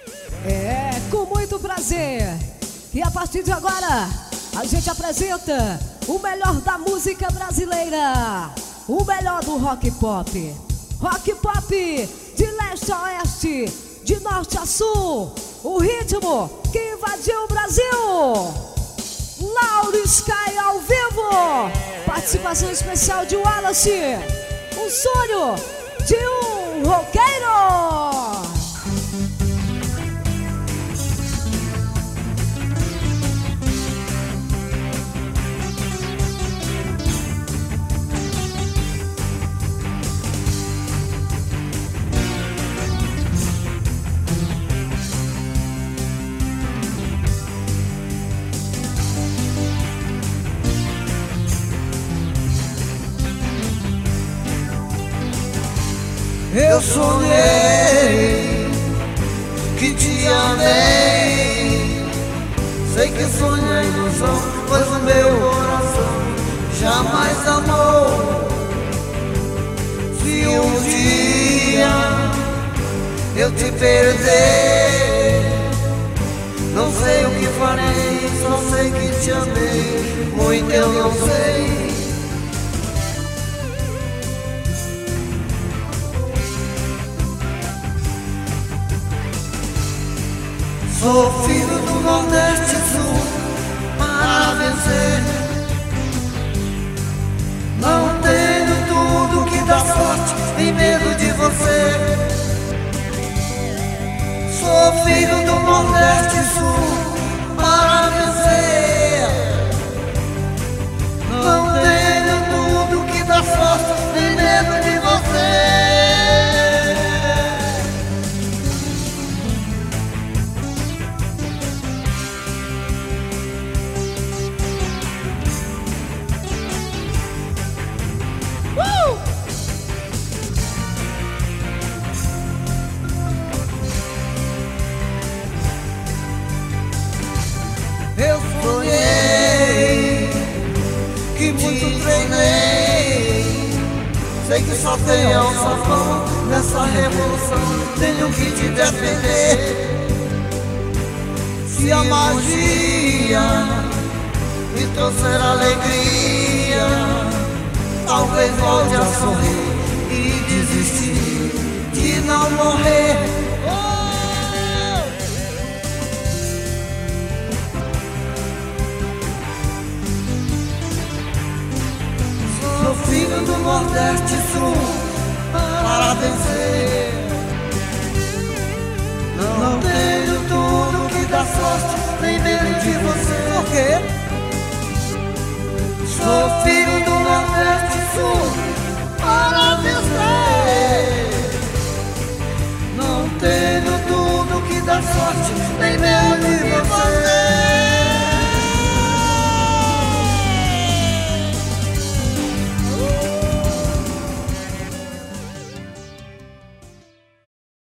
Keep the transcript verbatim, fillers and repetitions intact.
É, com muito prazer. E a partir de agora, a gente apresenta o melhor da música brasileira, o melhor do rock pop. Rock pop de leste a oeste, de norte a sul, o ritmo que invadiu o Brasil. Lauro Sky ao vivo, participação especial de Wallace, um sonho de um roqueiro. Eu sonhei que te amei. Sei que sonho é ilusão, pois o meu coração jamais amou. Se um dia eu te perder, não sei o que farei, só sei que te amei. Muito eu não sei. Sou filho do Nordeste Sul para vencer. Não tenho tudo que dá sorte, nem medo de você. Sou filho do Nordeste Sul para vencer. Não tenho tudo que dá sorte, nem medo de você. Eu sonhei que muito treinei. Sei que só tem ao salvão nessa revolução. Tenho que te defender. Se a magia me trouxer alegria, talvez volte a sorrir e desistir de não morrer. Sou filho do Nordeste Sul para vencer.